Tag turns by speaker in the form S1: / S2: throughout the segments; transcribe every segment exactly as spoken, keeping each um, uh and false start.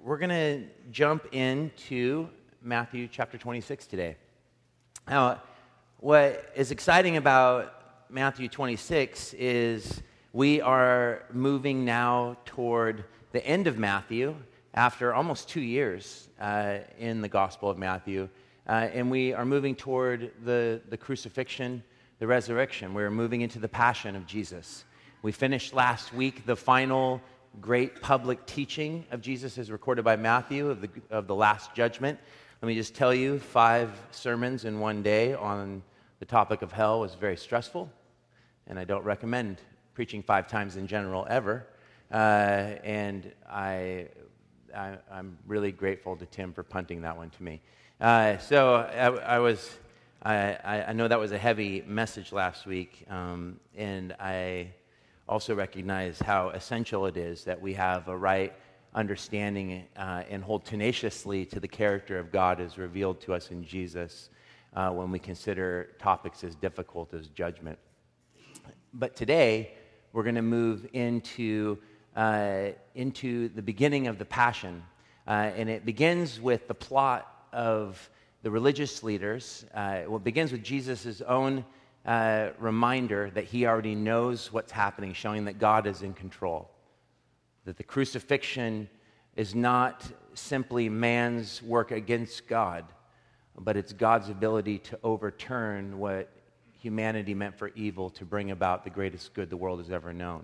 S1: we're going to jump into Matthew chapter twenty-six today. Now, what is exciting about Matthew twenty-six is we are moving now toward the end of Matthew after almost two years uh, in the Gospel of Matthew, uh, and we are moving toward the, the crucifixion, the resurrection. We're moving into the passion of Jesus. We finished last week the final great public teaching of Jesus as recorded by Matthew of the, of the Last Judgment. Let me just tell you, five sermons in one day on the topic of hell was very stressful, and I don't recommend preaching five times in general ever. Uh, and I, I, I'm really grateful to Tim for punting that one to me. Uh, so I, I was, I, I know that was a heavy message last week, um, and I also recognize how essential it is that we have a right understanding uh, and hold tenaciously to the character of God as revealed to us in Jesus uh, when we consider topics as difficult as judgment. But today, we're going to move into, uh, into the beginning of the Passion. Uh, and it begins with the plot of the religious leaders. Uh, well, it begins with Jesus' own uh, reminder that he already knows what's happening, showing that God is in control. That the crucifixion is not simply man's work against God, but it's God's ability to overturn what humanity meant for evil to bring about the greatest good the world has ever known.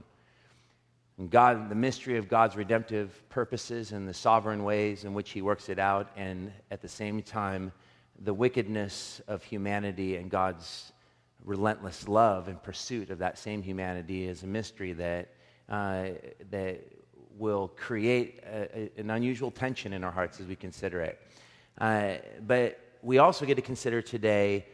S1: And God, the mystery of God's redemptive purposes and the sovereign ways in which he works it out, and at the same time, the wickedness of humanity and God's relentless love and pursuit of that same humanity is a mystery that uh, that will create a, a, an unusual tension in our hearts as we consider it. Uh, but we also get to consider today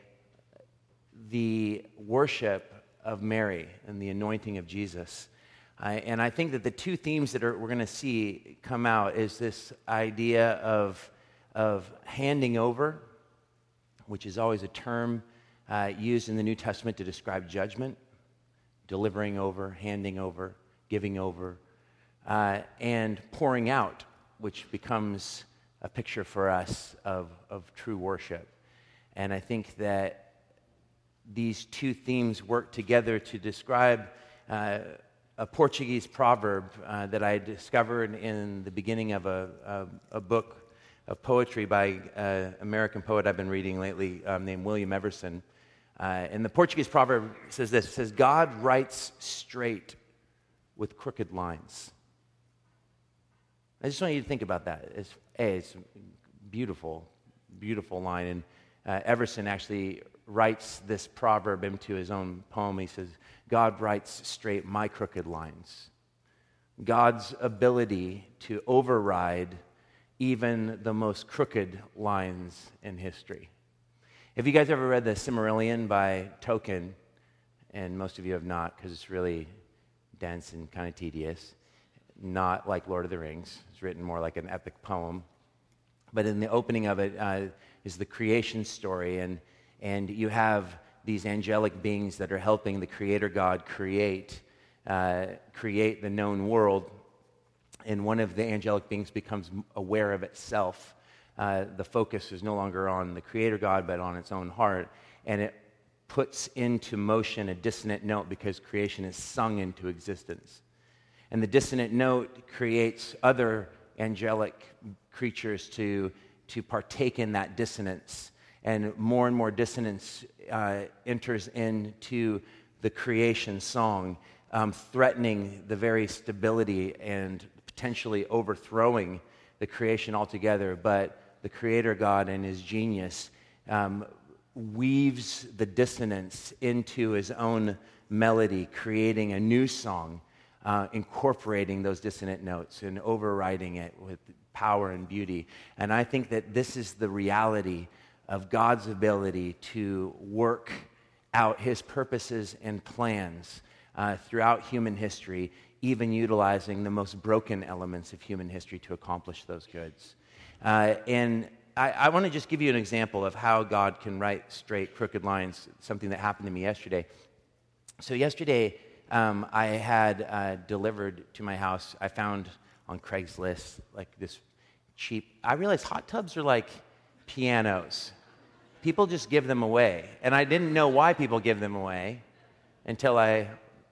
S1: the worship of Mary and the anointing of Jesus. Uh, and I think that the two themes that are, we're going to see come out is this idea of, of handing over, which is always a term uh, used in the New Testament to describe judgment, delivering over, handing over, giving over, uh, and pouring out, which becomes a picture for us of, of true worship. And I think that these two themes work together to describe uh, a Portuguese proverb uh, that I discovered in the beginning of a, a, a book of poetry by an American poet I've been reading lately um, named William Everson. Uh, and the Portuguese proverb says this, it says, God writes straight with crooked lines. I just want you to think about that. It's, A, it's a beautiful, beautiful line. And uh, Everson actually writes this proverb into his own poem. He says, God writes straight my crooked lines. God's ability to override even the most crooked lines in history. Have you guys ever read the Silmarillion by Tolkien? And most of you have not, because it's really dense and kind of tedious. Not like Lord of the Rings. It's written more like an epic poem. But in the opening of it uh, is the creation story, and and you have these angelic beings that are helping the Creator God create uh, create the known world. And one of the angelic beings becomes aware of itself. Uh, the focus is no longer on the Creator God, but on its own heart. And it puts into motion a dissonant note because creation is sung into existence. And the dissonant note creates other angelic creatures to, to partake in that dissonance. And more and more dissonance uh, enters into the creation song, um, threatening the very stability and potentially overthrowing the creation altogether. But the Creator God and his genius um, weaves the dissonance into his own melody, creating a new song, uh, incorporating those dissonant notes and overriding it with power and beauty. And I think that this is the reality of God's ability to work out his purposes and plans uh, throughout human history, even utilizing the most broken elements of human history to accomplish those goods. Uh, and I, I want to just give you an example of how God can write straight, crooked lines, something that happened to me yesterday. So yesterday, um, I had uh, delivered to my house, I found on Craigslist like this cheap. I realized hot tubs are like pianos. People just give them away. And I didn't know why people give them away until I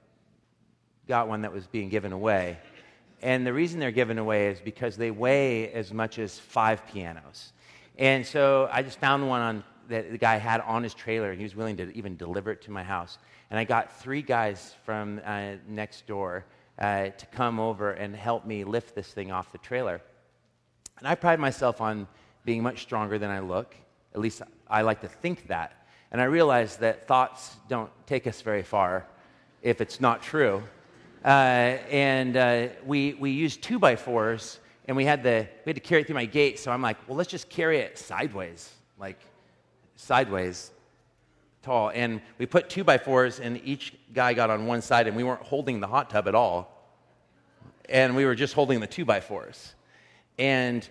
S1: got one that was being given away. And the reason they're given away is because they weigh as much as five pianos. And so I just found one on that the guy had on his trailer, and he was willing to even deliver it to my house. And I got three guys from uh, next door uh, to come over and help me lift this thing off the trailer. And I pride myself on being much stronger than I look. At least I like to think that. And I realize that thoughts don't take us very far if it's not true. Uh, and uh, we we used two by fours, and we had the we had to carry it through my gate. So I'm like, well, let's just carry it sideways, like sideways, tall. And we put two by fours, and each guy got on one side, and we weren't holding the hot tub at all, and we were just holding the two by fours. And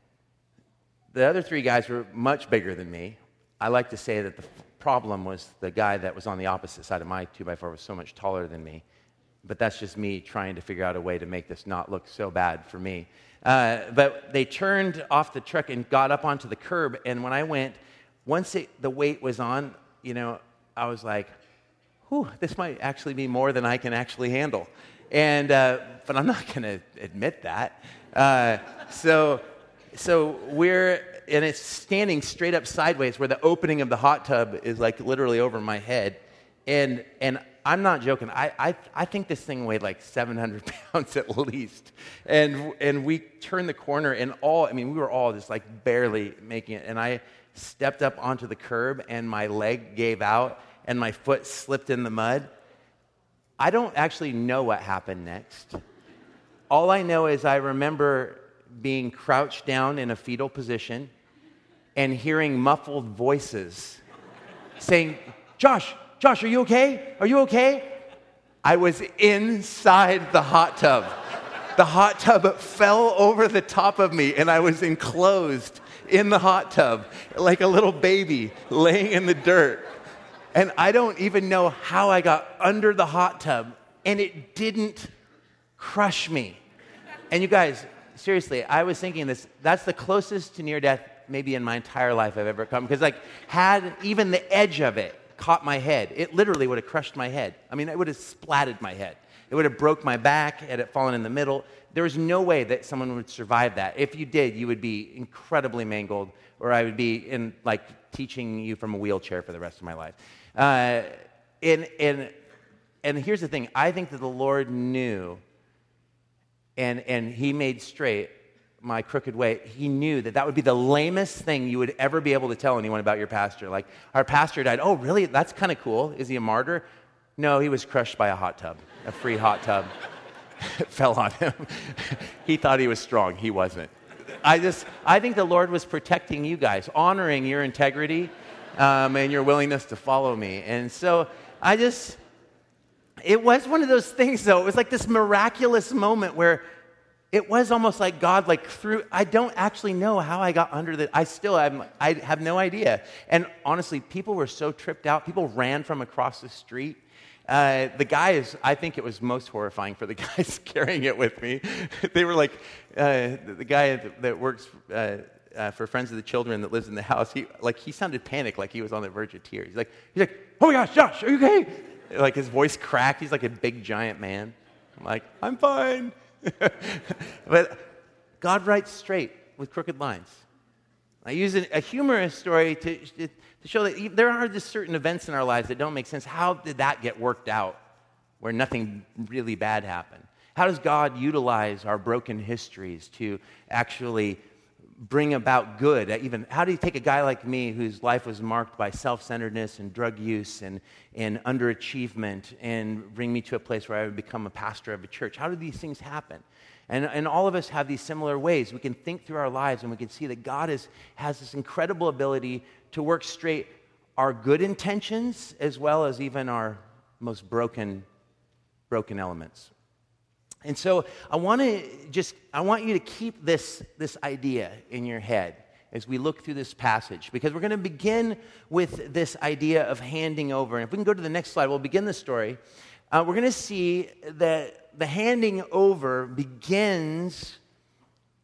S1: the other three guys were much bigger than me. I like to say that the problem was the guy that was on the opposite side of my two by four was so much taller than me. But that's just me trying to figure out a way to make this not look so bad for me. Uh, but they turned off the truck and got up onto the curb. And when I went, once it, the weight was on, you know, I was like, whew, this might actually be more than I can actually handle. And uh, but I'm not going to admit that. Uh, so so we're, and it's standing straight up sideways where the opening of the hot tub is like literally over my head. And and I'm not joking. I, I I think this thing weighed like seven hundred pounds at least. And and we turned the corner, and all, I mean, we were all just like barely making it. And I stepped up onto the curb, and my leg gave out, and my foot slipped in the mud. I don't actually know what happened next. All I know is I remember being crouched down in a fetal position and hearing muffled voices saying, Josh, Josh, are you okay? Are you okay? I was inside the hot tub. The hot tub fell over the top of me, and I was enclosed in the hot tub like a little baby laying in the dirt. And I don't even know how I got under the hot tub, and it didn't crush me. And you guys, seriously, I was thinking this, that's the closest to near death maybe in my entire life I've ever come, because like had even the edge of it caught my head, it literally would have crushed my head. I mean, it would have splatted my head. It would have broke my back, had it fallen in the middle. There was no way that someone would survive that. If you did, you would be incredibly mangled, or I would be in like teaching you from a wheelchair for the rest of my life. Uh, and and and here's the thing: I think that the Lord knew, and and He made straight my crooked way. He knew that that would be the lamest thing you would ever be able to tell anyone about your pastor. Like, our pastor died. Oh, really? That's kind of cool. Is he a martyr? No, he was crushed by a hot tub, a free hot tub. It fell on him. He thought he was strong. He wasn't. I just, I think the Lord was protecting you guys, honoring your integrity um, and your willingness to follow me. And so I just, it was one of those things, though. It was like this miraculous moment where it was almost like God, like through, I don't actually know how I got under the, I still have, I have no idea. And honestly, people were so tripped out. People ran from across the street. Uh, the guys, I think it was most horrifying for the guys carrying it with me. They were like, uh, the, the guy that, that works uh, uh, for Friends of the Children that lives in the house, he like he sounded panicked, like he was on the verge of tears. He's like, he's like, oh my gosh, Josh, are you okay? Like his voice cracked. He's like a big giant man. I'm like, I'm fine. But God writes straight with crooked lines. I use a, a humorous story to, to show that there are just certain events in our lives that don't make sense. How did that get worked out where nothing really bad happened? How does God utilize our broken histories to actually bring about good? Even how do you take a guy like me whose life was marked by self-centeredness and drug use and, and underachievement and bring me to a place where I would become a pastor of a church? How do these things happen? And, and all of us have these similar ways. We can think through our lives and we can see that God is, has this incredible ability to work straight our good intentions as well as even our most broken, broken elements. And so I want to just, I want you to keep this, this idea in your head as we look through this passage, because we're going to begin with this idea of handing over. And if we can go to the next slide, we'll begin the story. Uh, we're going to see that the handing over begins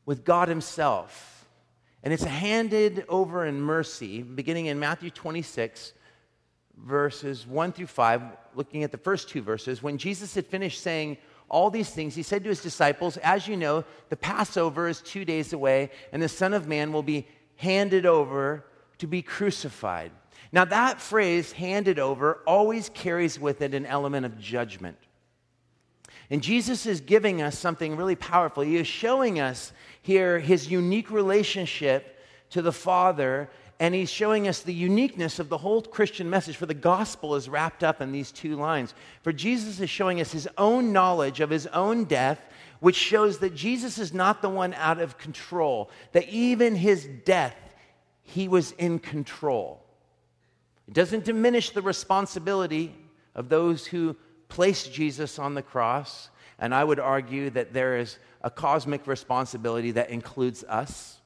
S1: with God himself. And it's handed over in mercy, beginning in Matthew twenty-six, verses one through five, looking at the first two verses. When Jesus had finished saying all these things, he said to his disciples, "As you know, the Passover is two days away, and the Son of Man will be handed over to be crucified." Now, that phrase, handed over, always carries with it an element of judgment. And Jesus is giving us something really powerful. He is showing us here his unique relationship to the Father, and he's showing us the uniqueness of the whole Christian message, for the gospel is wrapped up in these two lines. For Jesus is showing us his own knowledge of his own death, which shows that Jesus is not the one out of control, that even his death, he was in control. It doesn't diminish the responsibility of those who placed Jesus on the cross, and I would argue that there is a cosmic responsibility that includes us.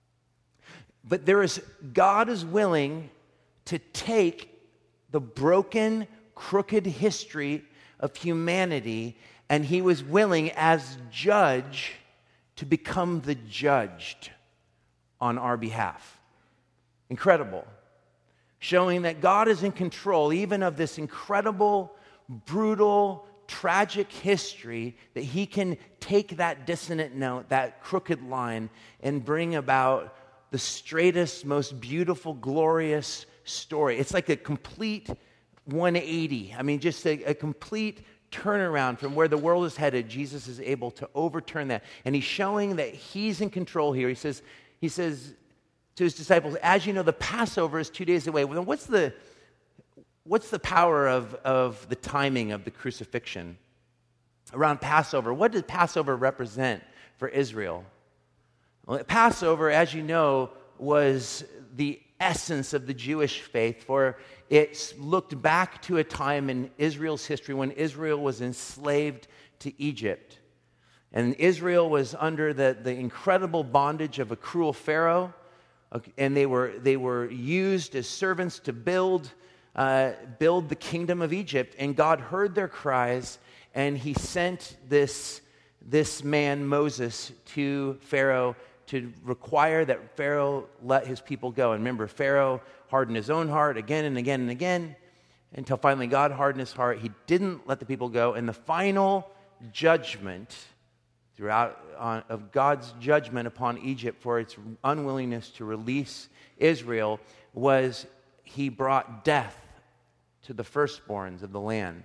S1: But there is, God is willing to take the broken, crooked history of humanity, and he was willing as judge to become the judged on our behalf. Incredible. Showing that God is in control even of this incredible, brutal, tragic history, that he can take that dissonant note, that crooked line, and bring about the straightest, most beautiful, glorious story. It's like a complete one eighty. I mean, just a, a complete turnaround from where the world is headed. Jesus is able to overturn that. And he's showing that he's in control here. He says, he says to his disciples, "As you know, the Passover is two days away." Well, what's the what's the power of, of the timing of the crucifixion around Passover? What did Passover represent for Israel? Well, Passover, as you know, was the essence of the Jewish faith, for it looked back to a time in Israel's history when Israel was enslaved to Egypt. And Israel was under the, the incredible bondage of a cruel Pharaoh, and they were, they were used as servants to build, uh, build the kingdom of Egypt. And God heard their cries, and he sent this, this man, Moses, to Pharaoh to require that Pharaoh let his people go. And remember, Pharaoh hardened his own heart again and again and again, until finally God hardened his heart. He didn't let the people go. And the final judgment throughout on, of God's judgment upon Egypt for its unwillingness to release Israel was he brought death to the firstborns of the land.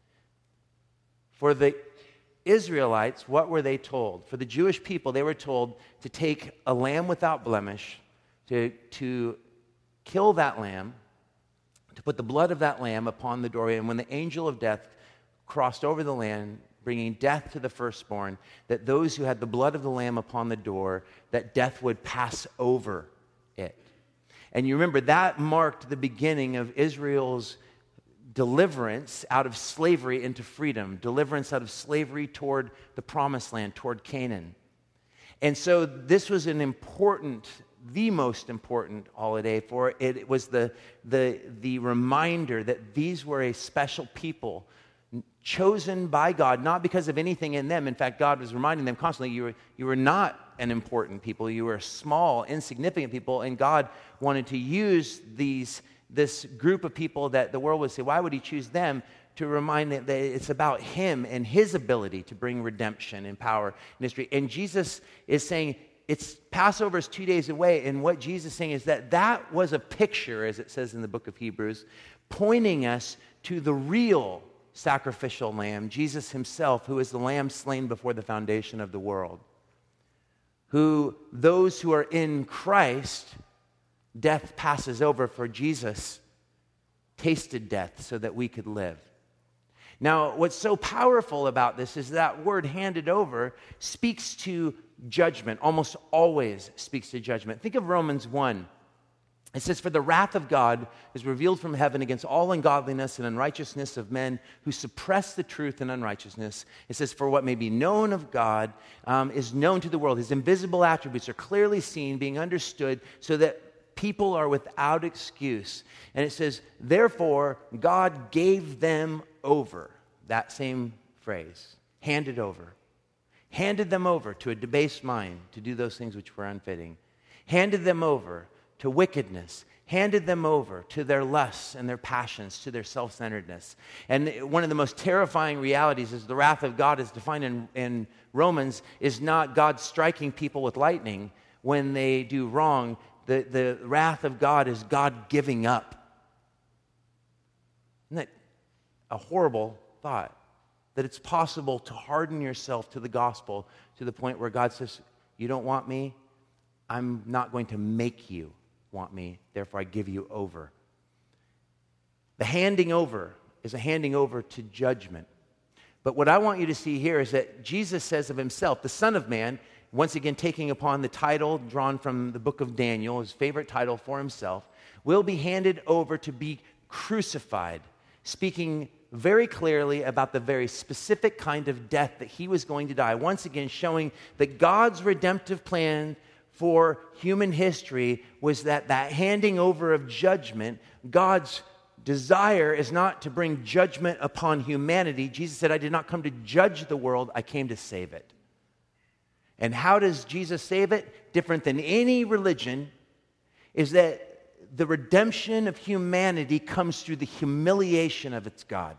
S1: For the Israelites, what were they told? For the Jewish people, they were told to take a lamb without blemish, to, to kill that lamb, to put the blood of that lamb upon the doorway, and when the angel of death crossed over the land, bringing death to the firstborn, that those who had the blood of the lamb upon the door, that death would pass over it. And you remember, that marked the beginning of Israel's deliverance out of slavery into freedom, deliverance out of slavery toward the promised land, toward Canaan. And so this was an important, the most important holiday, for it, it was the, the, the reminder that these were a special people, chosen by God, not because of anything in them. In fact, God was reminding them constantly, you were, you were not an important people, you were small, insignificant people, and God wanted to use these this group of people that the world would say, why would he choose them, to remind them that it's about him and his ability to bring redemption and power in history. And Jesus is saying, it's Passover is two days away, and what Jesus is saying is that that was a picture, as it says in the book of Hebrews, pointing us to the real sacrificial lamb, Jesus himself, who is the lamb slain before the foundation of the world, who those who are in Christ, death passes over. For Jesus tasted death so that we could live. Now, what's so powerful about this is that word handed over speaks to judgment, almost always speaks to judgment. Think of Romans one. It says, "For the wrath of God is revealed from heaven against all ungodliness and unrighteousness of men who suppress the truth in unrighteousness." It says, "For what may be known of God um, is known to the world. His invisible attributes are clearly seen, being understood, so that people are without excuse." And it says, "Therefore, God gave them over." That same phrase, handed over. handed them over to a debased mind to do those things which were unfitting, handed them over to wickedness, handed them over to their lusts and their passions, to their self-centeredness. And one of the most terrifying realities is the wrath of God, as defined in, in Romans, is not God striking people with lightning when they do wrong. The, the wrath of God is God giving up. Isn't that a horrible thought? That it's possible to harden yourself to the gospel to the point where God says, you don't want me? I'm not going to make you want me, therefore I give you over. The handing over is a handing over to judgment. But what I want you to see here is that Jesus says of himself, the Son of Man, once again taking upon the title drawn from the book of Daniel, his favorite title for himself, will be handed over to be crucified, speaking very clearly about the very specific kind of death that he was going to die. Once again, showing that God's redemptive plan for human history was that that handing over of judgment, God's desire is not to bring judgment upon humanity. Jesus said, I did not come to judge the world, I came to save it. And how does Jesus save it? Different than any religion, is that the redemption of humanity comes through the humiliation of its God.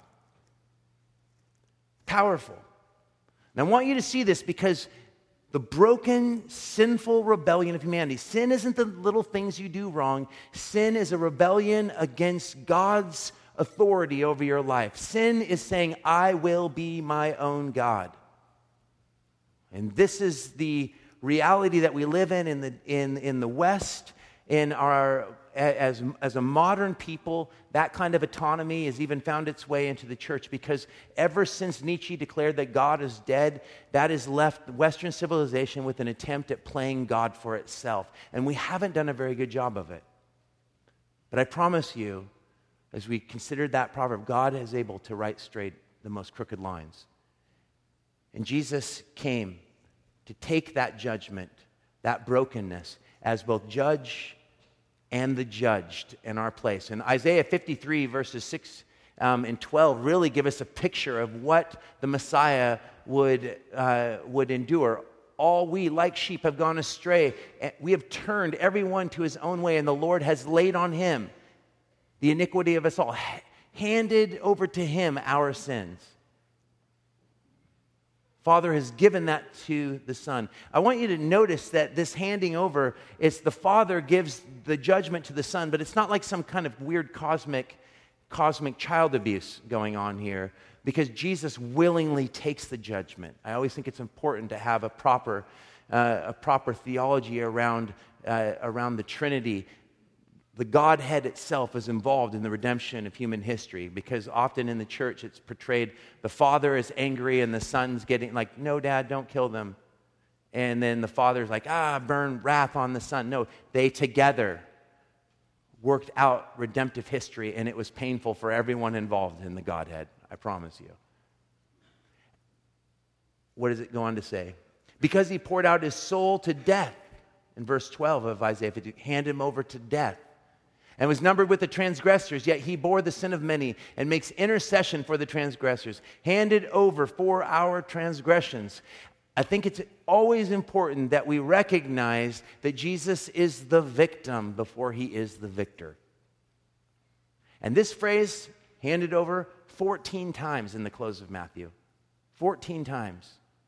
S1: Powerful. And I want you to see this because the broken, sinful rebellion of humanity. Sin isn't the little things you do wrong. Sin is a rebellion against God's authority over your life. Sin is saying, I will be my own God. And this is the reality that we live in in the, in, in the West, in our As, as a modern people. That kind of autonomy has even found its way into the church, because ever since Nietzsche declared that God is dead, that has left Western civilization with an attempt at playing God for itself. And we haven't done a very good job of it. But I promise you, as we considered that proverb, God is able to right straight the most crooked lines. And Jesus came to take that judgment, that brokenness, as both judge and the judged in our place. And Isaiah fifty-three, verses six um, and twelve really give us a picture of what the Messiah would, uh, would endure. All we, like sheep, have gone astray. We have turned everyone to his own way, and the Lord has laid on him the iniquity of us all, handed over to him our sins. Father has given that to the Son. I want you to notice that this handing over is the Father gives the judgment to the Son, but it's not like some kind of weird cosmic, cosmic child abuse going on here, because Jesus willingly takes the judgment. I always think it's important to have a proper, uh, a proper theology around, uh, around the Trinity. The Godhead itself is involved in the redemption of human history, because often in the church it's portrayed the Father is angry and the Son's getting like, no, Dad, don't kill them. And then the Father's like, ah, burn wrath on the Son. No, they together worked out redemptive history, and it was painful for everyone involved in the Godhead, I promise you. What does it go on to say? Because he poured out his soul to death, in verse twelve of Isaiah fifty, hand him over to death, and was numbered with the transgressors, yet he bore the sin of many and makes intercession for the transgressors, handed over for our transgressions. I think it's always important that we recognize that Jesus is the victim before he is the victor. And this phrase, handed over, fourteen times in the close of Matthew. fourteen times.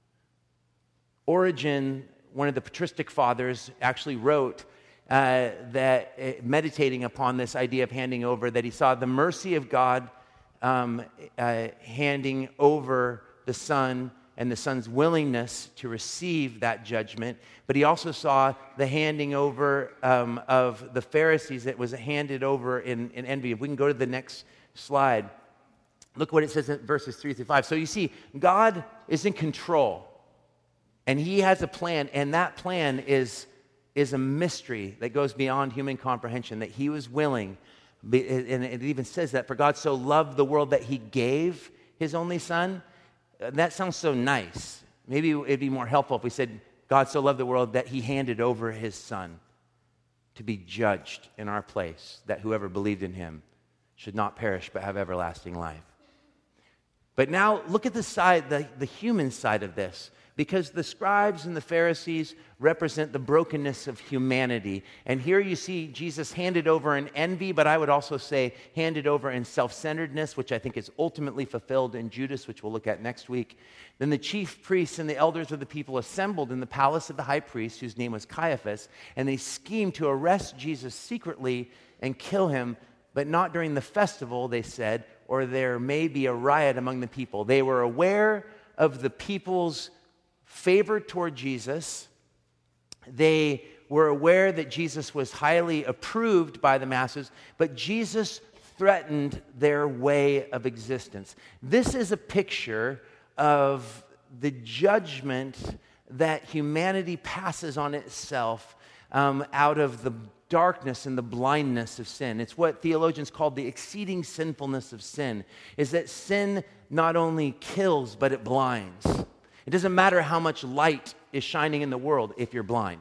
S1: Origen, one of the patristic fathers, actually wrote Uh, that uh, meditating upon this idea of handing over, that he saw the mercy of God um, uh, handing over the Son and the Son's willingness to receive that judgment, but he also saw the handing over um, of the Pharisees that was handed over in, in envy. If we can go to the next slide, look what it says in verses three through five. So you see, God is in control, and he has a plan, and that plan is is a mystery that goes beyond human comprehension, that he was willing, and it even says that, for God so loved the world that he gave his only Son. That sounds so nice. Maybe it'd be more helpful if we said, God so loved the world that he handed over his Son to be judged in our place, that whoever believed in him should not perish but have everlasting life. But now look at the side, the, the human side of this. because the scribes and the Pharisees represent the brokenness of humanity. And here you see Jesus handed over in envy, but I would also say handed over in self-centeredness, which I think is ultimately fulfilled in Judas, which we'll look at next week. Then the chief priests and the elders of the people assembled in the palace of the high priest, whose name was Caiaphas, and they schemed to arrest Jesus secretly and kill him, but not during the festival, they said, or there may be a riot among the people. They were aware of the people's favor toward Jesus. They were aware that Jesus was highly approved by the masses, but Jesus threatened their way of existence. This is a picture of the judgment that humanity passes on itself um, out of the darkness and the blindness of sin. It's what theologians call the exceeding sinfulness of sin, is that sin not only kills, but it blinds. It doesn't matter how much light is shining in the world if you're blind.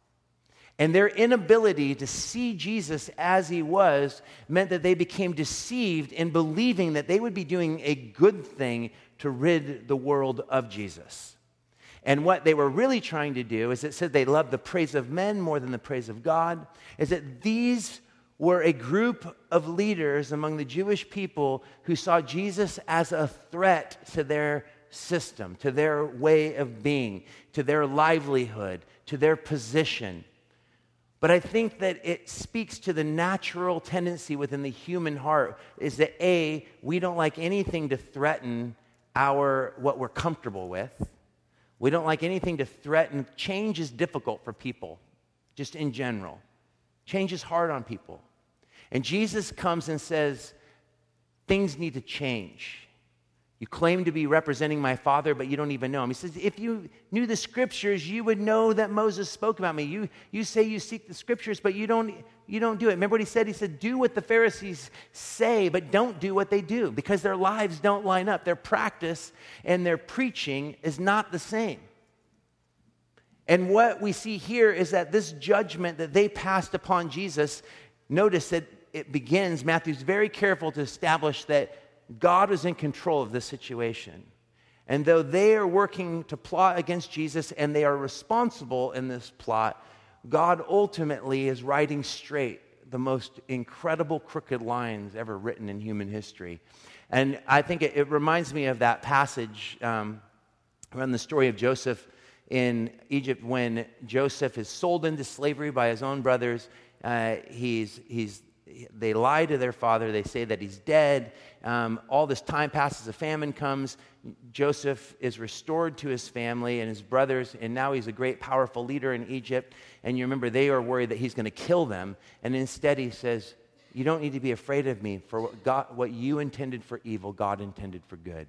S1: And their inability to see Jesus as he was meant that they became deceived in believing that they would be doing a good thing to rid the world of Jesus. And what they were really trying to do is it said they loved the praise of men more than the praise of God, is that these were a group of leaders among the Jewish people who saw Jesus as a threat to their system, to their way of being, to their livelihood, to their position. But I think that it speaks to the natural tendency within the human heart is that A, we don't like anything to threaten our what we're comfortable with. We don't like anything to threaten. Change is difficult for people, just in general. Change is hard on people. And Jesus comes and says, things need to change. You claim to be representing my Father, but you don't even know him. He says, if you knew the Scriptures, you would know that Moses spoke about me. You, you say you seek the Scriptures, but you don't, you don't do it. Remember what he said? He said, do what the Pharisees say, but don't do what they do, because their lives don't line up. Their practice and their preaching is not the same. And what we see here is that this judgment that they passed upon Jesus, notice that it begins, Matthew's very careful to establish that God is in control of this situation. And though they are working to plot against Jesus and they are responsible in this plot, God ultimately is writing straight the most incredible crooked lines ever written in human history. And I think it, it reminds me of that passage um, around the story of Joseph in Egypt when Joseph is sold into slavery by his own brothers. Uh, he's he's They lie to their father. They say that he's dead. Um, all this time passes. A famine comes. Joseph is restored to his family and his brothers, and now he's a great, powerful leader in Egypt. And you remember, they are worried that he's going to kill them. And instead he says, you don't need to be afraid of me. For what, God, what you intended for evil, God intended for good.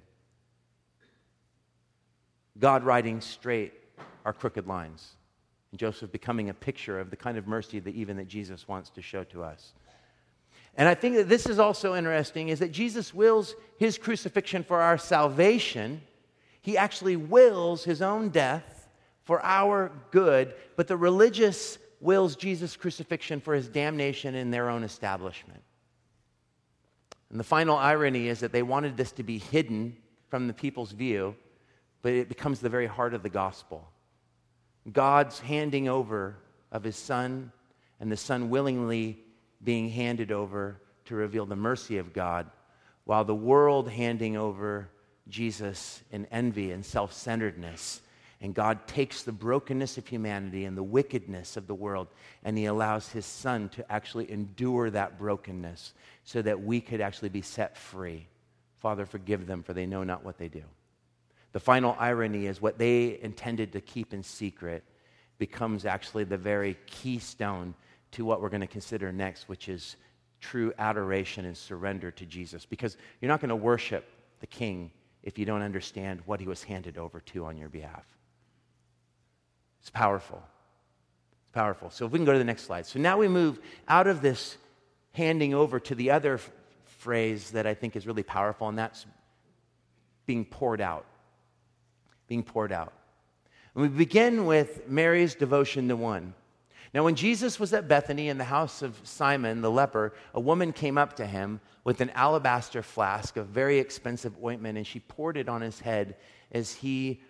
S1: God writing straight our crooked lines. And Joseph becoming a picture of the kind of mercy that even that Jesus wants to show to us. And I think that this is also interesting, is that Jesus wills his crucifixion for our salvation. He actually wills his own death for our good, but the religious wills Jesus' crucifixion for his damnation in their own establishment. And the final irony is that they wanted this to be hidden from the people's view, but it becomes the very heart of the gospel. God's handing over of his Son, and the Son willingly being handed over to reveal the mercy of God, while the world handing over Jesus in envy and self-centeredness. And God takes the brokenness of humanity and the wickedness of the world, and he allows his Son to actually endure that brokenness so that we could actually be set free. Father, forgive them, for they know not what they do. The final irony is what they intended to keep in secret becomes actually the very keystone to what we're going to consider next, which is true adoration and surrender to Jesus. Because you're not going to worship the King if you don't understand what he was handed over to on your behalf. It's powerful. It's powerful. So if we can go to the next slide. So now we move out of this handing over to the other f- phrase that I think is really powerful, and that's being poured out. Being poured out. And we begin with Mary's devotion to one. Now, when Jesus was at Bethany in the house of Simon the leper, a woman came up to him with an alabaster flask of very expensive ointment, and she poured it on his head as he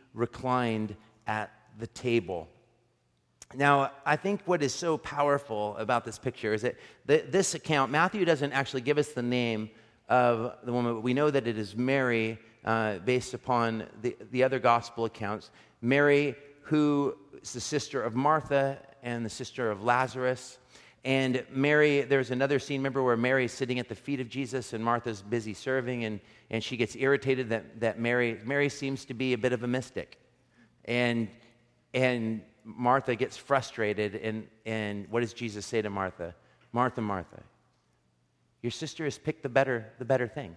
S1: reclined at the table. Now, I think what is so powerful about this picture is that th- this account, Matthew doesn't actually give us the name of the woman, but we know that it is Mary, uh, based upon the, the other gospel accounts. Mary, who is the sister of Martha and the sister of Lazarus. And Mary, there's another scene, remember, where Mary is sitting at the feet of Jesus and Martha's busy serving, and, and she gets irritated that, that Mary, Mary seems to be a bit of a mystic. And, and Martha gets frustrated, and, and what does Jesus say to Martha? Martha, Martha, your sister has picked the better, the better thing.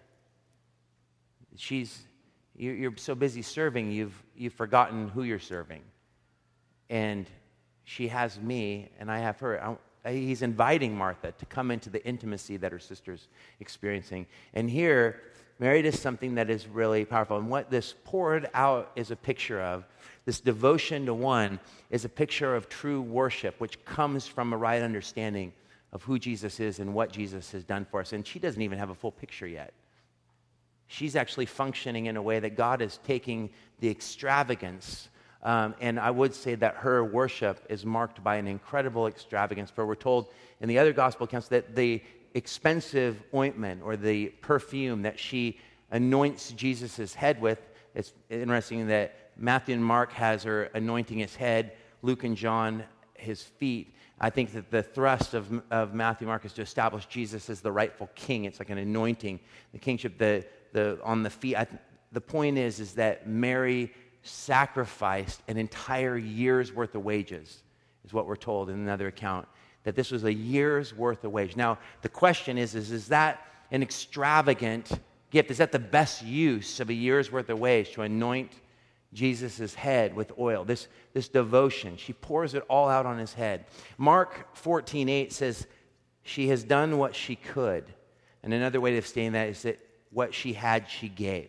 S1: She's, you're, you're so busy serving, you've, you've forgotten who you're serving. And she has me, and I have her. I, he's inviting Martha to come into the intimacy that her sister's experiencing. And here, Mary does something that is really powerful. And what this poured out is a picture of, this devotion to one, is a picture of true worship, which comes from a right understanding of who Jesus is and what Jesus has done for us. And she doesn't even have a full picture yet. She's actually functioning in a way that God is taking the extravagance, um, and I would say that her worship is marked by an incredible extravagance. For we're told in the other gospel accounts that the expensive ointment or the perfume that she anoints Jesus' head with, it's interesting that Matthew and Mark has her anointing his head, Luke and John his feet. I think that the thrust of, of Matthew and Mark is to establish Jesus as the rightful king. It's like an anointing, the kingship the, the, on the feet. I, the point is, is that Mary sacrificed an entire year's worth of wages, is what we're told in another account, that this was a year's worth of wage. Now, the question is, is, is that an extravagant gift? Is that the best use of a year's worth of wage to anoint Jesus' head with oil? This, this devotion, she pours it all out on his head. Mark fourteen eight says, she has done what she could. And another way of saying that is that what she had, she gave.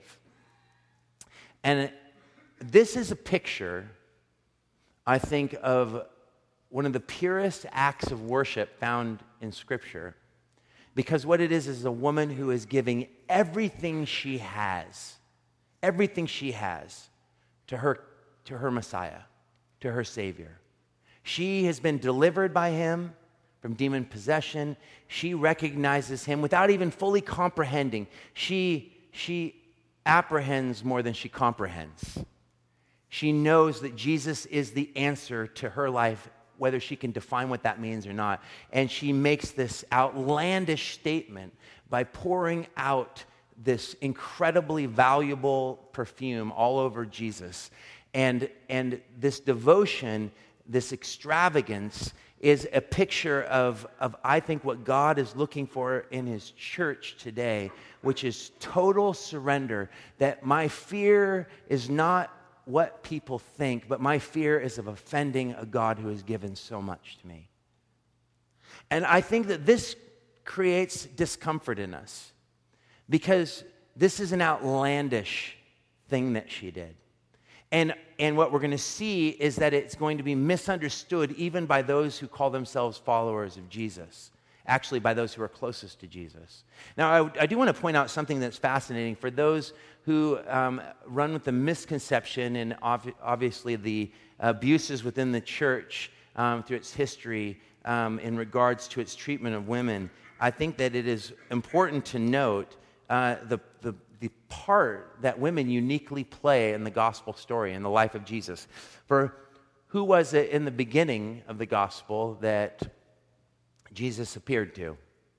S1: And this is a picture, I think, of one of the purest acts of worship found in Scripture. Because what it is is a woman who is giving everything she has, everything she has, to her, to her Messiah, to her Savior. She has been delivered by him from demon possession. She recognizes him without even fully comprehending. She, she apprehends more than she comprehends. She knows that Jesus is the answer to her life, whether she can define what that means or not. And she makes this outlandish statement by pouring out this incredibly valuable perfume all over Jesus. And, and this devotion, this extravagance, is a picture of, of, I think, what God is looking for in his church today, which is total surrender, that my fear is not what people think, but my fear is of offending a God who has given so much to me. And I think that this creates discomfort in us, because this is an outlandish thing that she did. And, and what we're going to see is that it's going to be misunderstood even by those who call themselves followers of Jesus, actually by those who are closest to Jesus. Now, I, I do want to point out something that's fascinating for those who um, run with the misconception and ov- obviously the abuses within the church um, through its history um, in regards to its treatment of women. I think that it is important to note uh, the, the, the part that women uniquely play in the gospel story, in the life of Jesus. For who was it in the beginning of the gospel that Jesus appeared to?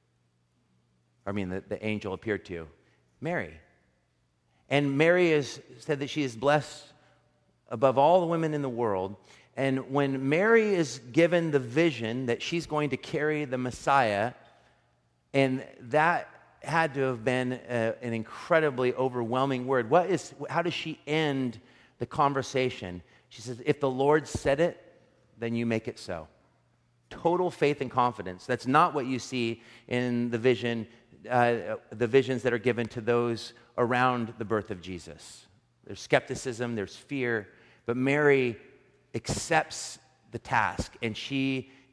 S1: I mean, the, the angel appeared to? Mary. And Mary is said that she is blessed above all the women in the world. And when Mary is given the vision that she's going to carry the Messiah, and that had to have been a, an incredibly overwhelming word. What is? How does she end the conversation? She says, if the Lord said it, then you make it so. Total faith and confidence. That's not what you see in the vision, uh, the visions that are given to those around the birth of Jesus. There's skepticism, there's fear, but Mary accepts the task, and she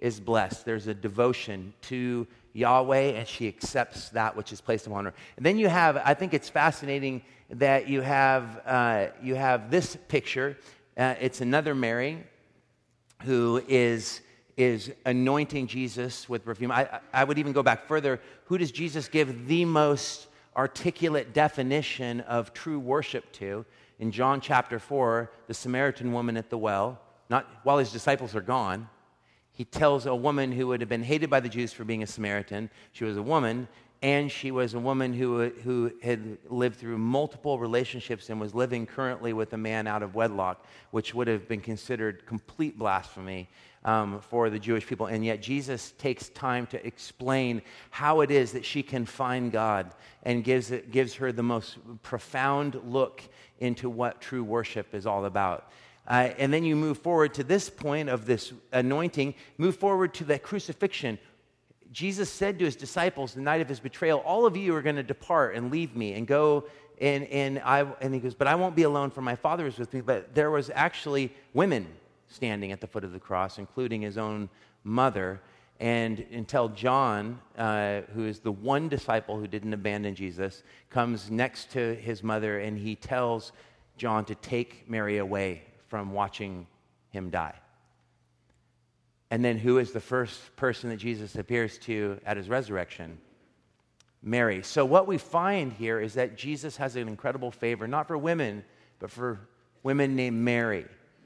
S1: is blessed. There's a devotion to Yahweh, and she accepts that which is placed upon her. And then you have, I think it's fascinating that you have uh, you have this picture. Uh, it's another Mary who is is anointing Jesus with perfume. I, I would even go back further. Who does Jesus give the most articulate definition of true worship to? In John chapter four, the Samaritan woman at the well, not while his disciples are gone, he tells a woman who would have been hated by the Jews for being a Samaritan. She was a woman, and she was a woman who, who had lived through multiple relationships and was living currently with a man out of wedlock, which would have been considered complete blasphemy um, for the Jewish people. And yet Jesus takes time to explain how it is that she can find God, and gives, it, gives her the most profound look into what true worship is all about. Uh, and then you move forward to this point of this anointing, move forward to the crucifixion. Jesus said to his disciples the night of his betrayal, all of you are going to depart and leave me and go, and, and, I, and he goes, but I won't be alone, for my Father is with me. But there was actually women standing at the foot of the cross, including his own mother. And until John, uh, who is the one disciple who didn't abandon Jesus, comes next to his mother, and he tells John to take Mary away from watching him die. And then who is the first person that Jesus appears to at his resurrection? Mary. So what we find here is that Jesus has an incredible favor, not for women, but for women named Mary.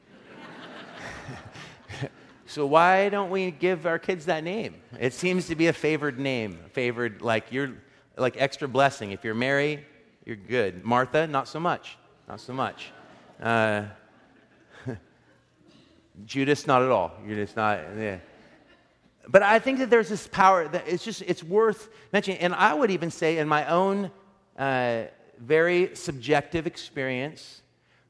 S1: So why don't we give our kids that name? It seems to be a favored name, favored like you're like extra blessing. If you're Mary, you're good. Martha, not so much, not so much. Uh, Judas, not at all. You're just not. Yeah. But I think that there's this power that it's just it's worth mentioning. And I would even say, in my own uh, very subjective experience,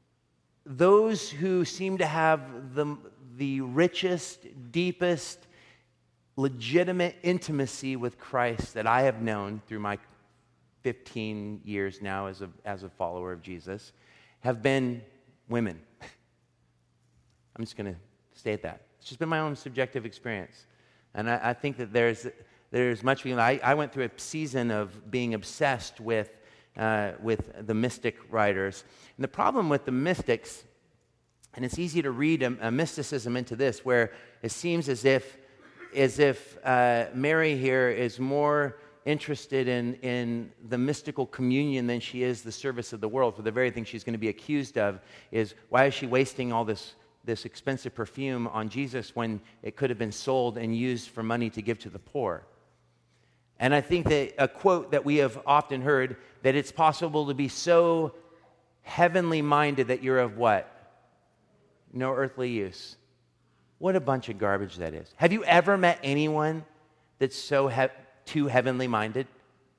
S1: those who seem to have the the richest, deepest, legitimate intimacy with Christ that I have known through my fifteen years now as a as a follower of Jesus have been women. I'm just going to state that. It's just been my own subjective experience. And I, I think that there's there's much... I, I went through a season of being obsessed with, uh, with the mystic writers. And the problem with the mystics, and it's easy to read a, a mysticism into this, where it seems as if, as if uh, Mary here is more interested in, in the mystical communion than she is the service of the world. For the very thing she's going to be accused of is, why is she wasting all this this expensive perfume on Jesus when it could have been sold and used for money to give to the poor? And I think that a quote that we have often heard, that it's possible to be so heavenly minded that you're of what? No earthly use. What a bunch of garbage that is. Have you ever met anyone that's so he- too heavenly minded?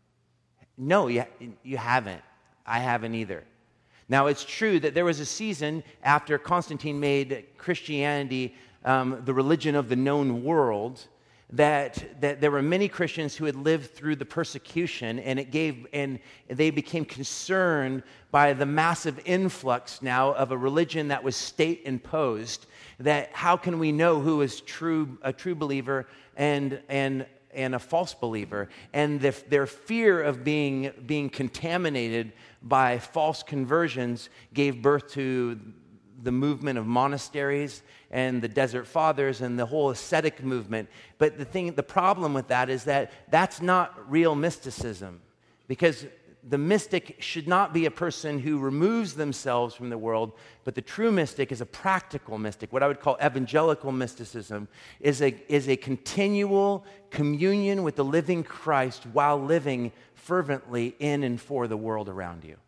S1: No, you, you haven't. I haven't either. Now, it's true that there was a season after Constantine made Christianity um, the religion of the known world, that, that there were many Christians who had lived through the persecution, and it gave, and they became concerned by the massive influx now of a religion that was state-imposed, that how can we know who is true, a true believer and, and and a false believer, and the, their fear of being, being contaminated by false conversions gave birth to the movement of monasteries and the Desert Fathers and the whole ascetic movement. But the thing, the problem with that is that that's not real mysticism, because the mystic should not be a person who removes themselves from the world, but the true mystic is a practical mystic. What I would call evangelical mysticism is a, is a continual communion with the living Christ while living fervently in and for the world around you.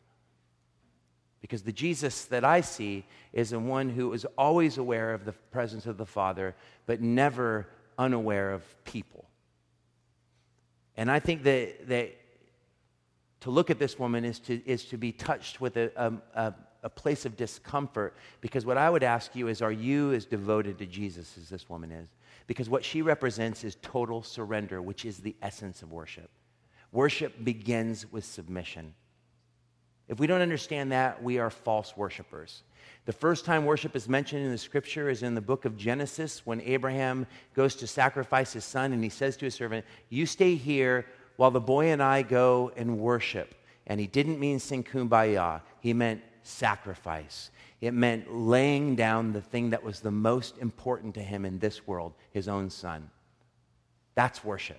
S1: Because the Jesus that I see is the one who is always aware of the presence of the Father, but never unaware of people. And I think that, that to look at this woman is to, is to be touched with a, a, a place of discomfort, because what I would ask you is, are you as devoted to Jesus as this woman is? Because what she represents is total surrender, which is the essence of worship. Worship begins with submission. If we don't understand that, we are false worshipers. The first time worship is mentioned in the scripture is in the book of Genesis when Abraham goes to sacrifice his son and he says to his servant, you stay here while the boy and I go and worship. And he didn't mean sing kumbaya. He meant sacrifice. It meant laying down the thing that was the most important to him in this world, his own son. That's worship.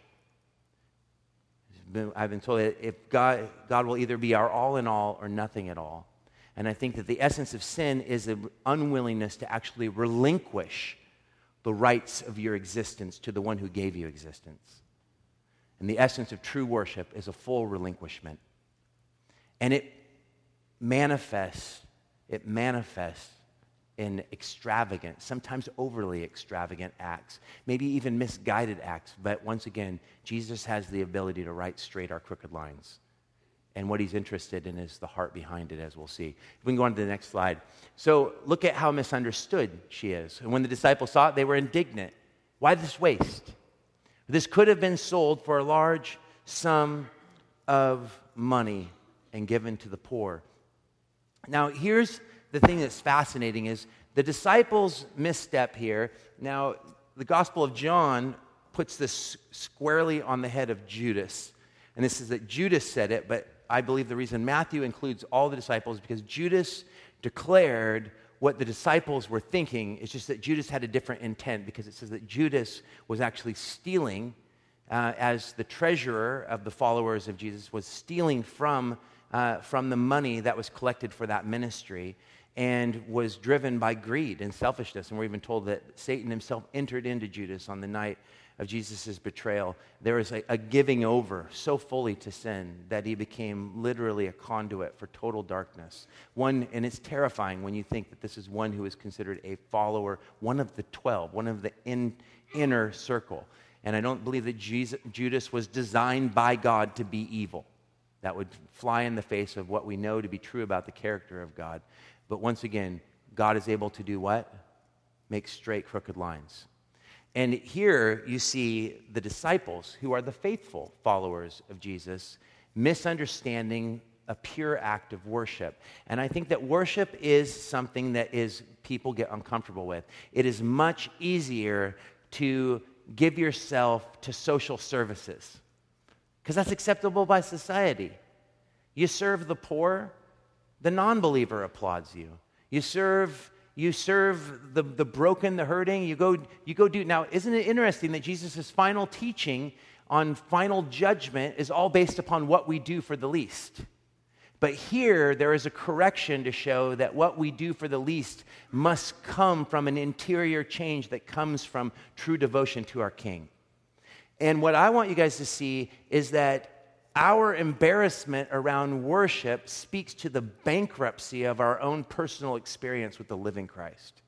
S1: I've been told that if God, God will either be our all in all or nothing at all. And I think that the essence of sin is an unwillingness to actually relinquish the rights of your existence to the one who gave you existence. And the essence of true worship is a full relinquishment. And it manifests, it manifests in extravagant, sometimes overly extravagant acts, maybe even misguided acts. But once again, Jesus has the ability to right straight our crooked lines. And what he's interested in is the heart behind it, as we'll see. We can go on to the next slide. So look at how misunderstood she is. And when the disciples saw it, they were indignant. Why this waste? This could have been sold for a large sum of money and given to the poor. Now, here's the thing that's fascinating is the disciples' misstep here. Now, the Gospel of John puts this squarely on the head of Judas. And this is that Judas said it, but I believe the reason Matthew includes all the disciples is because Judas declared what the disciples were thinking. It's just that Judas had a different intent because it says that Judas was actually stealing uh, as the treasurer of the followers of Jesus, was stealing from, uh, from the money that was collected for that ministry and was driven by greed and selfishness. And we're even told that Satan himself entered into Judas on the night of Jesus' betrayal. There was a, a giving over so fully to sin that he became literally a conduit for total darkness. One, and it's terrifying when you think that this is one who is considered a follower, one of the twelve, one of the in, inner circle. And I don't believe that Jesus, Judas was designed by God to be evil. That would fly in the face of what we know to be true about the character of God. But once again, God is able to do what? Make straight crooked lines. And here you see the disciples, who are the faithful followers of Jesus, misunderstanding a pure act of worship. And I think that worship is something that is people get uncomfortable with. It is much easier to give yourself to social services because that's acceptable by society. You serve the poor, the non-believer applauds you. You serve You serve the, the broken, the hurting. You go, you go do. Now, isn't it interesting that Jesus' final teaching on final judgment is all based upon what we do for the least? But here, there is a correction to show that what we do for the least must come from an interior change that comes from true devotion to our King. And what I want you guys to see is that our embarrassment around worship speaks to the bankruptcy of our own personal experience with the living Christ.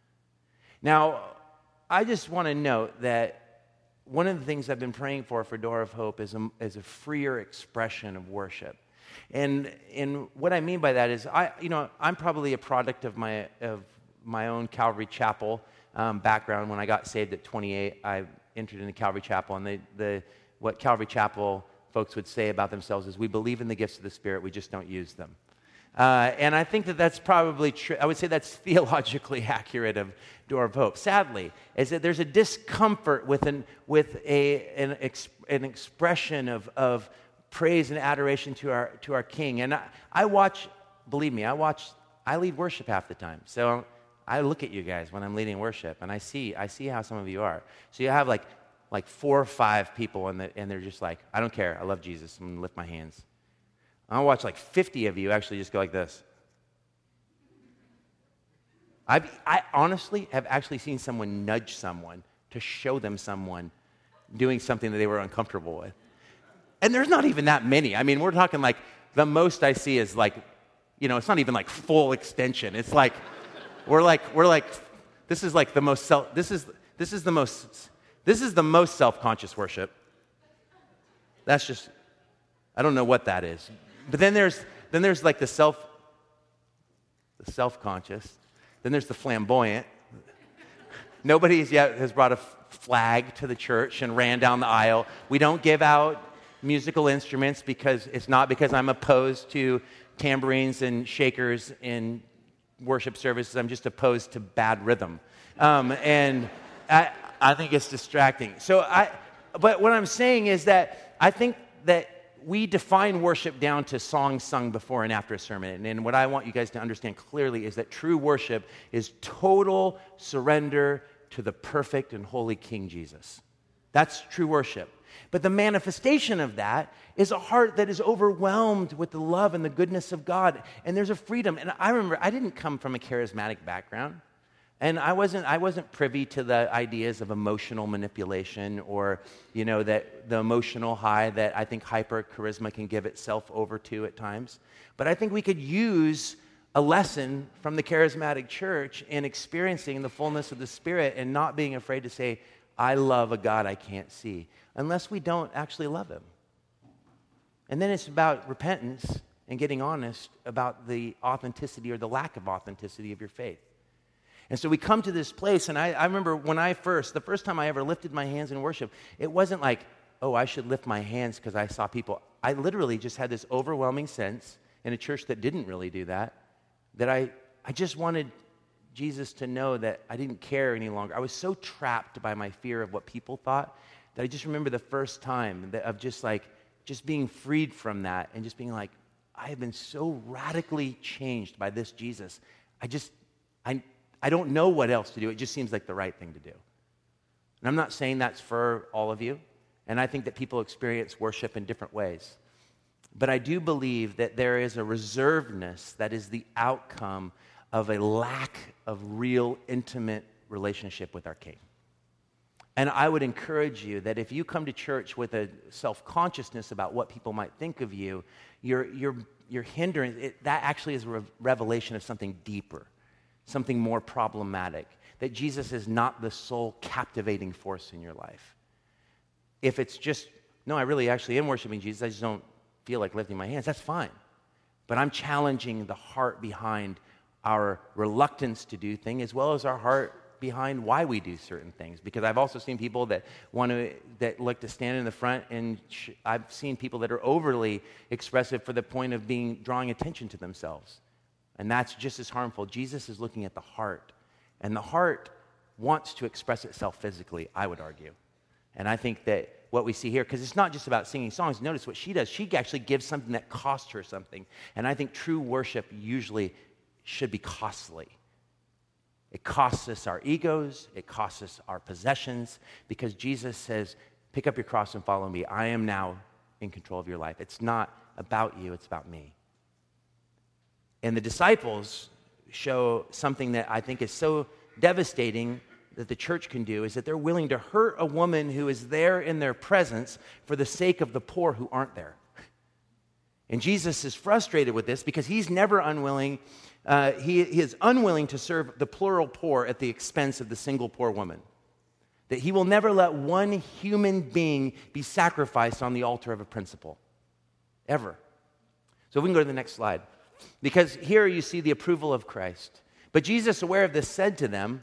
S1: Now, I just want to note that one of the things I've been praying for for Door of Hope is a, is a freer expression of worship. And, and what I mean by that is, I, you know, I'm probably a product of my, of my own Calvary Chapel um, background. When I got saved at twenty-eight, I entered into Calvary Chapel, and the, the what Calvary Chapel folks would say about themselves is, we believe in the gifts of the Spirit, we just don't use them. Uh, and I think that that's probably true. I would say that's theologically accurate of Door of Hope. Sadly, is that there's a discomfort with an, with a, an, ex, an expression of, of praise and adoration to our, to our King. And I, I watch, believe me, I watch, I lead worship half the time. So I look at you guys when I'm leading worship, and I see, I see how some of you are. So you have like, like four or five people, and, the, and they're just like, I don't care, I love Jesus, I'm going to lift my hands. I'll watch like fifty of you actually just go like this. I've, I honestly have actually seen someone nudge someone to show them someone doing something that they were uncomfortable with. And there's not even that many. I mean, we're talking like, the most I see is like, you know, it's not even like full extension. It's like, we're like, we're like, this is like the most self, this is, this is the most, This is the most self-conscious worship. That's just, I don't know what that is. But then there's then there's like the self, the self-conscious. Then there's the flamboyant. Nobody yet has brought a flag to the church and ran down the aisle. We don't give out musical instruments because it's not because I'm opposed to tambourines and shakers in worship services. I'm just opposed to bad rhythm. Um, and I, I think it's distracting. So I, but what I'm saying is that I think that we define worship down to songs sung before and after a sermon. And what I want you guys to understand clearly is that true worship is total surrender to the perfect and holy King Jesus. That's true worship. But the manifestation of that is a heart that is overwhelmed with the love and the goodness of God. And there's a freedom. And I remember I didn't come from a charismatic background. And I wasn't I wasn't privy to the ideas of emotional manipulation or, you know, that the emotional high that I think hyper charisma can give itself over to at times. But I think we could use a lesson from the charismatic church in experiencing the fullness of the Spirit and not being afraid to say, I love a God I can't see, unless we don't actually love him. And then it's about repentance and getting honest about the authenticity or the lack of authenticity of your faith. And so we come to this place, and I, I remember when I first, the first time I ever lifted my hands in worship, it wasn't like, oh, I should lift my hands because I saw people. I literally just had this overwhelming sense in a church that didn't really do that, that I, I just wanted Jesus to know that I didn't care any longer. I was so trapped by my fear of what people thought that I just remember the first time that, of just like, just being freed from that and just being like, I have been so radically changed by this Jesus. I just, I... I don't know what else to do. It just seems like the right thing to do. And I'm not saying that's for all of you. And I think that people experience worship in different ways. But I do believe that there is a reservedness that is the outcome of a lack of real intimate relationship with our King. And I would encourage you that if you come to church with a self-consciousness about what people might think of you, you're, you're, you're hindering, it, that actually is a re- revelation of something deeper. Something more problematic, that Jesus is not the sole captivating force in your life. If it's just, no, I really actually am worshiping Jesus, I just don't feel like lifting my hands, that's fine. But I'm challenging the heart behind our reluctance to do things as well as our heart behind why we do certain things. Because I've also seen people that want to, that like to stand in the front, and sh- I've seen people that are overly expressive for the point of being, drawing attention to themselves. And that's just as harmful. Jesus is looking at the heart. And the heart wants to express itself physically, I would argue. And I think that what we see here, because it's not just about singing songs. Notice what she does. She actually gives something that costs her something. And I think true worship usually should be costly. It costs us our egos. It costs us our possessions. Because Jesus says, pick up your cross and follow me. I am now in control of your life. It's not about you. It's about me. And the disciples show something that I think is so devastating that the church can do, is that they're willing to hurt a woman who is there in their presence for the sake of the poor who aren't there. And Jesus is frustrated with this because he's never unwilling, uh, he, he is unwilling to serve the plural poor at the expense of the single poor woman. That he will never let one human being be sacrificed on the altar of a principle. Ever. So we can go to the next slide. Because here you see the approval of Christ. But Jesus, aware of this, said to them,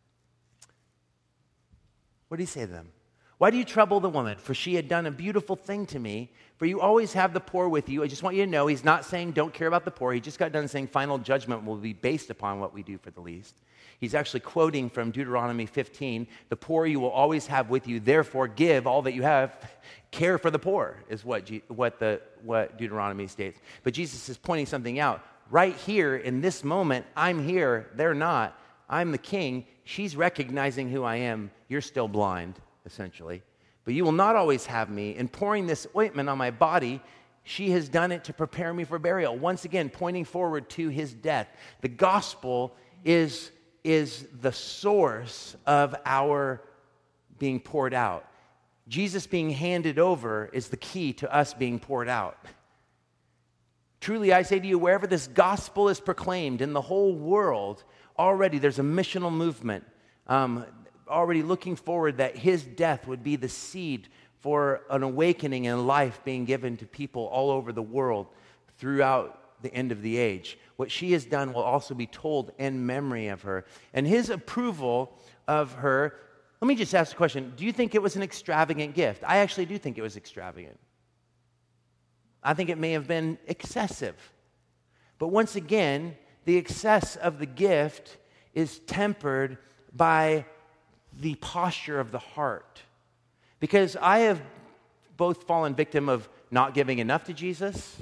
S1: what did he say to them? Why do you trouble the woman? For she had done a beautiful thing to me. For you always have the poor with you. I just want you to know, he's not saying don't care about the poor. He just got done saying final judgment will be based upon what we do for the least. He's actually quoting from Deuteronomy fifteen, the poor you will always have with you, therefore give all that you have. Care for the poor is what, G- what, the, what Deuteronomy states. But Jesus is pointing something out. Right here in this moment, I'm here, they're not. I'm the king. She's recognizing who I am. You're still blind, essentially. But you will not always have me. In pouring this ointment on my body, she has done it to prepare me for burial. Once again, pointing forward to his death. The gospel is, is the source of our being poured out. Jesus being handed over is the key to us being poured out. Truly, I say to you, wherever this gospel is proclaimed in the whole world, already there's a missional movement, um, already looking forward that his death would be the seed for an awakening and life being given to people all over the world throughout the end of the age. What she has done will also be told in memory of her. And his approval of her. Let me just ask the question, do you think it was an extravagant gift? I actually do think it was extravagant. I think it may have been excessive. But once again, the excess of the gift is tempered by the posture of the heart. Because I have both fallen victim of not giving enough to Jesus,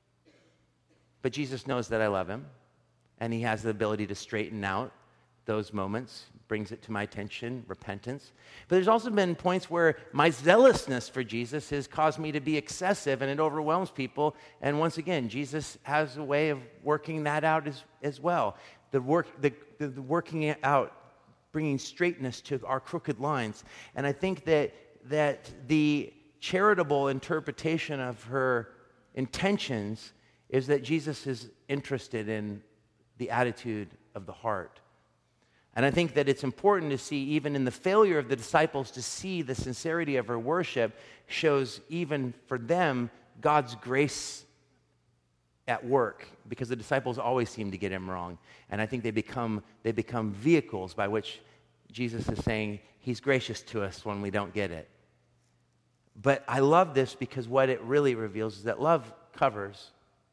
S1: but Jesus knows that I love him, and he has the ability to straighten out those moments, brings it to my attention, repentance. But there's also been points where my zealousness for Jesus has caused me to be excessive, and it overwhelms people. And once again, Jesus has a way of working that out as, as well. The work, the, the, the working it out, bringing straightness to our crooked lines. And I think that that the charitable interpretation of her intentions is that Jesus is interested in the attitude of the heart. And I think that it's important to see, even in the failure of the disciples to see the sincerity of her worship, shows even for them God's grace at work, because the disciples always seem to get him wrong. And I think they become they become vehicles by which Jesus is saying he's gracious to us when we don't get it. But I love this because what it really reveals is that love covers.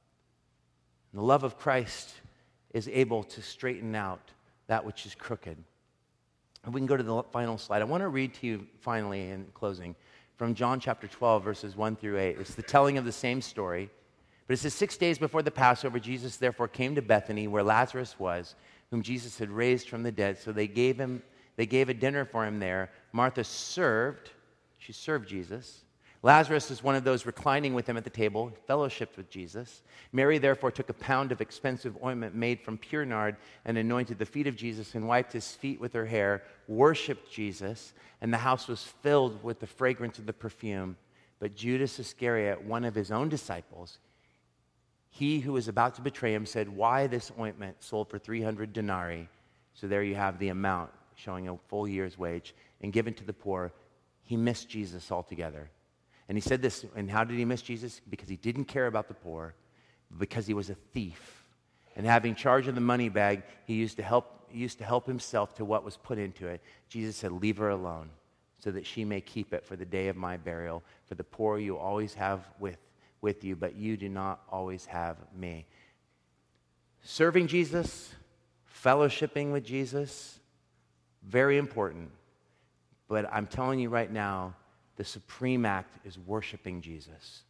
S1: And the love of Christ is able to straighten out that which is crooked. And we can go to the final slide. I want to read to you finally in closing from John chapter twelve, verses one through eight. It's the telling of the same story. But it says, six days before the Passover, Jesus therefore came to Bethany, where Lazarus was, whom Jesus had raised from the dead. So they gave him, they gave a dinner for him there. Martha served. She served Jesus. Lazarus is one of those reclining with him at the table, fellowshiped with Jesus. Mary therefore took a pound of expensive ointment made from pure nard and anointed the feet of Jesus and wiped his feet with her hair, worshipped Jesus, and the house was filled with the fragrance of the perfume. But Judas Iscariot, one of his own disciples, he who was about to betray him, said, "Why this ointment sold for three hundred denarii?" So there you have the amount, showing a full year's wage, and given to the poor. He missed Jesus altogether. And he said this, and how did he miss Jesus? Because he didn't care about the poor, because he was a thief. And having charge of the money bag, he used to help, he used to help himself to what was put into it. Jesus said, "Leave her alone, so that she may keep it for the day of my burial. For the poor you always have with, with you, but you do not always have me." Serving Jesus, fellowshipping with Jesus, very important. But I'm telling you right now, the supreme act is worshiping Jesus.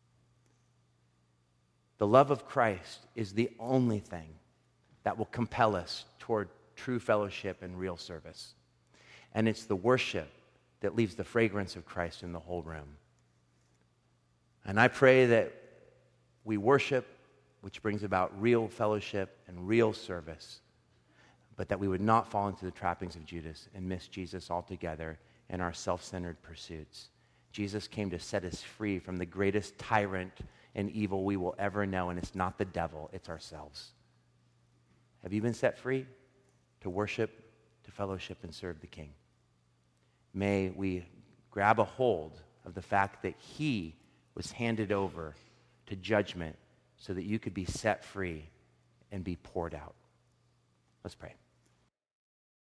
S1: The love of Christ is the only thing that will compel us toward true fellowship and real service. And it's the worship that leaves the fragrance of Christ in the whole room. And I pray that we worship, which brings about real fellowship and real service, but that we would not fall into the trappings of Judas and miss Jesus altogether in our self-centered pursuits. Jesus came to set us free from the greatest tyrant and evil we will ever know, and it's not the devil, it's ourselves. Have you been set free to worship, to fellowship, and serve the King? May we grab a hold of the fact that he was handed over to judgment so that you could be set free and be poured out. Let's pray.